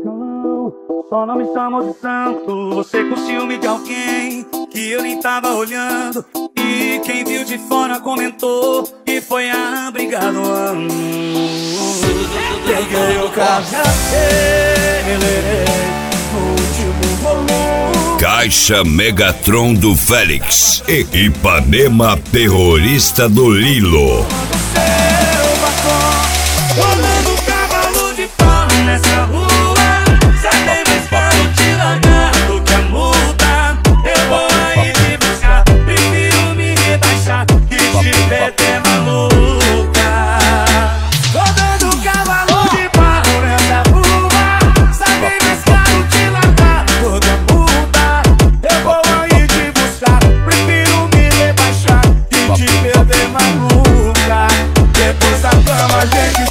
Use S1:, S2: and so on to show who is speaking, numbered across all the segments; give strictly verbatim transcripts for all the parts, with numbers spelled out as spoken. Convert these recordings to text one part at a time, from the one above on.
S1: violão, só não me chamou de santo. Você com ciúme de alguém que eu nem tava olhando, e quem viu de fora comentou que foi a briga do ano. Peguei o carro e acelerei no último volume.
S2: Caixa Megatron do Félix e Ipanema Terrorista do Lilo.
S1: Rolando cavalo de pau nessa rua, sai mais caro te largar do que a multa. Eu vou aí te buscar, prefiro me rebaixar que te perder maluca. Rodando cavalo de pau nessa rua, sai mais caro te largar do que a multa. Eu vou aí te buscar, prefiro me rebaixar que te perder maluca. Depois da cama a gente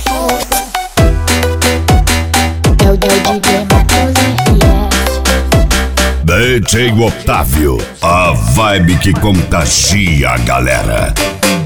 S2: D J Otávio, a vibe que contagia a galera.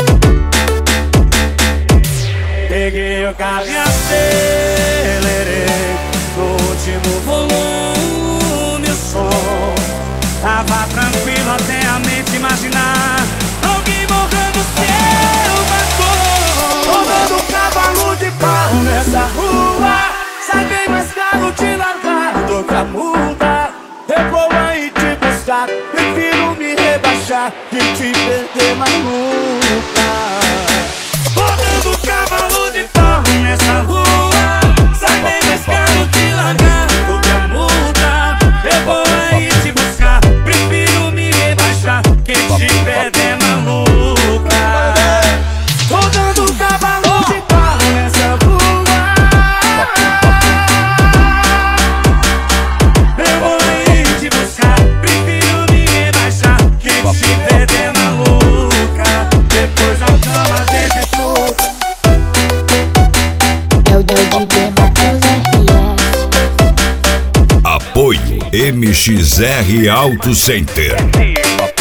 S1: Peguei o carro e acelerei no último volume, o som tava tranquilo até a mente imaginar alguém morrendo seu balcão. Rodando cavalo de pau nessa rua, sai bem mais caro te largar do que a multa. Eu vou aí te buscar, prefiro me rebaixar que te perder maluca. Rodando cavalo de pau nessa rua, sai bem mais caro te largar do que a multa. Eu vou aí te buscar, prefiro me rebaixar que te perder maluca. Rodando cavalo de pau nessa rua, eu vou aí te buscar, prefiro me rebaixar que te perder maluca. Depois da cama a gente chuta.
S3: É o D J Matheus R S.
S2: Apoio M X R Auto Center.